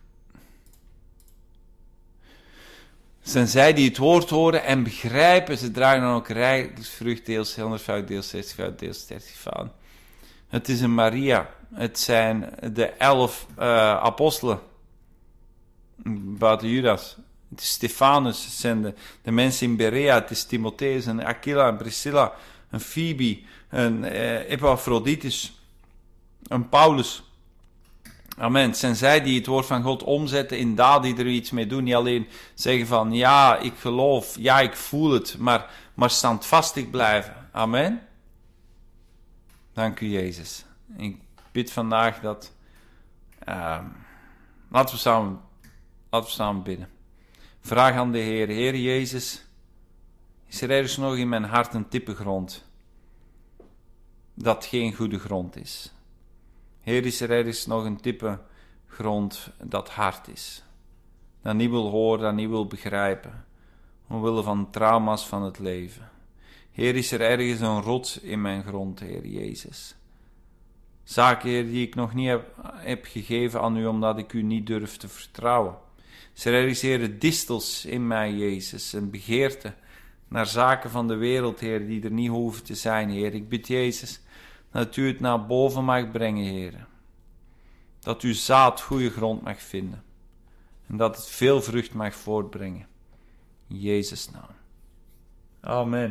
Zijn zij die het woord horen en begrijpen, ze dragen dan ook rijkelijk vrucht, deels honderdvoud, deels zestigvoud, deels dertigvoud. Het is een Maria. Het zijn de elf uh, apostelen. Buiten Judas. Het is Stefanus. Het zijn de, de mensen in Berea. Het is Timotheus en Aquila en Priscilla. Een Phoebe. Een uh, Epaphroditus. Een Paulus. Amen. Het zijn zij die het woord van God omzetten in daden, die er iets mee doen. Niet alleen zeggen van, ja, ik geloof. Ja, ik voel het. Maar, maar standvastig blijven. Amen. Dank u, Jezus. Ik bid vandaag dat... Uh, laten, we samen, laten we samen bidden. Vraag aan de Heer. Heer Jezus, is er ergens nog in mijn hart een type grond dat geen goede grond is? Heer, is er ergens nog een type grond dat hard is? Dat niet wil horen, dat niet wil begrijpen. Omwille van trauma's van het leven. Heer, is er ergens een rots in mijn grond, Heer Jezus? Zaken, Heer, die ik nog niet heb, heb gegeven aan u, omdat ik u niet durf te vertrouwen. Is er ergens, Heer, distels in mij, Jezus, een begeerte naar zaken van de wereld, Heer, die er niet hoeven te zijn, Heer. Ik bid, Jezus, dat u het naar boven mag brengen, Heer. Dat uw zaad goede grond mag vinden. En dat het veel vrucht mag voortbrengen. In Jezus' naam. Amen.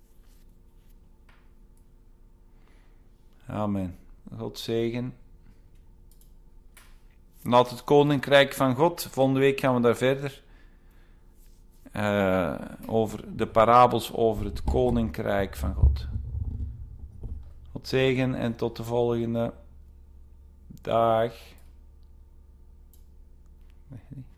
Amen. God zegen. Laat het koninkrijk van God. Volgende week gaan we daar verder. Uh, over de parabels over het koninkrijk van God. God zegen en tot de volgende dag.